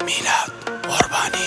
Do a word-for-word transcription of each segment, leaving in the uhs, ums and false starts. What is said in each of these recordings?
میلاد قربانی.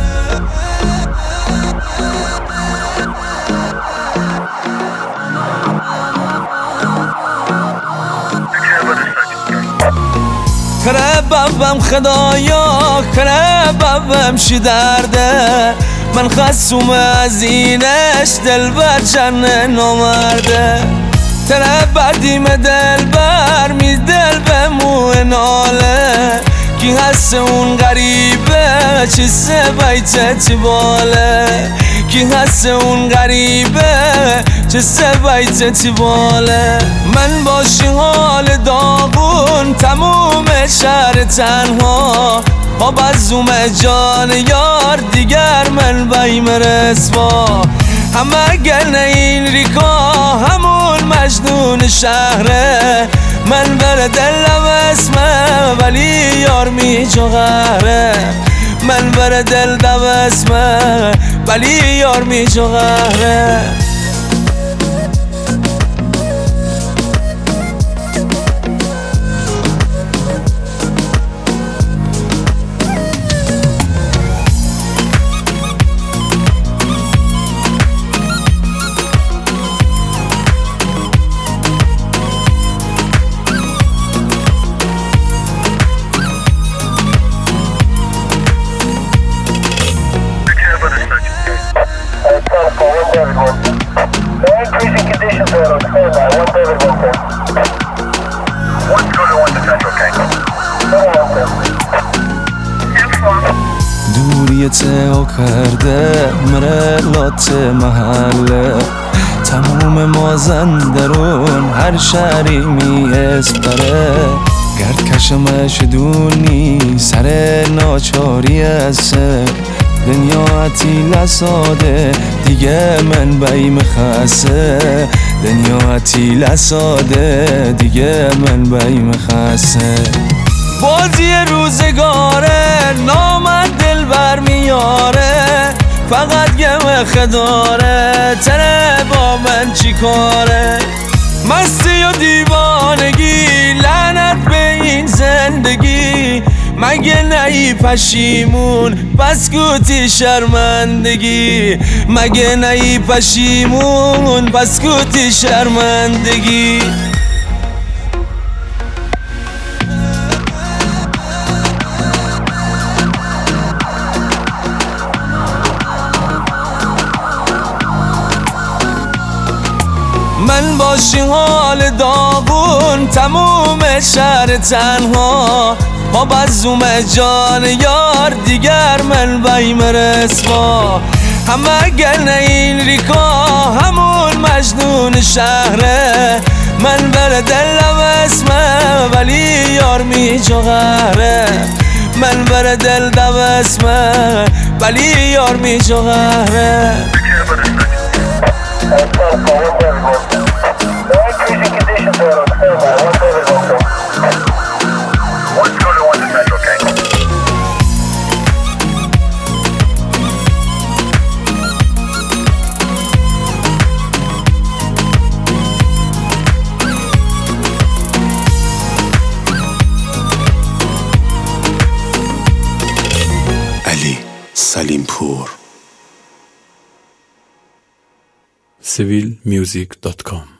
کره بابم خدایا کره بابم شی درده، من خصوم از اینش دل بر جن نمرده. تره بدیم دل بر می دل به مو ناله، کی هست اون غریبه چه سبایت چه باله، کی هست اون غریبه چه سبایت چه باله. من باشی حال داغون تموم شهر تنها، آب از اوم جان یار دیگر من بیم رسوا. همه گل این ریکا همون مجنون شهره، من بر دلم اسمه ولی یار می جو غهره. من بر دلم اسمه ولی یار می جو غهره. Increasing conditions there on standby. One David, one ten. One Cruiser, one to Central Tango. دوریت او کرده مره لات محله، تموم مازندرون هر شهری می اسپره. گرد کشمش دونی سر ناچاری است، دنیا عتیل ساده دیگه من بیم خسته. دنیا عتیل ساده دیگه من بیم خسته. بازی روزگاره نامد دل بر میاره، فقط گم خداره تره با من چی کاره. مستی و دیوانگی لعنت به این زندگی، مگه نهی پشیمون بس کوتی شرمندگی. مگه نهی پشیمون بس کوتی شرمندگی. من باشی حال داغون تموم شهر تنها، آب از اوم جان یار دیگر من بیم رسوا. همه گل این ریکا همون مجنون شهره، من بر دلم اسمه ولی یار می جو غهره. من بر دلم اسمه ولی یار می جو غهره. Increasing conditions there on standby. One David, one ten. One Cruiser, one to Central Tango. علی سلیم پور. سیویل میوزیک دات کام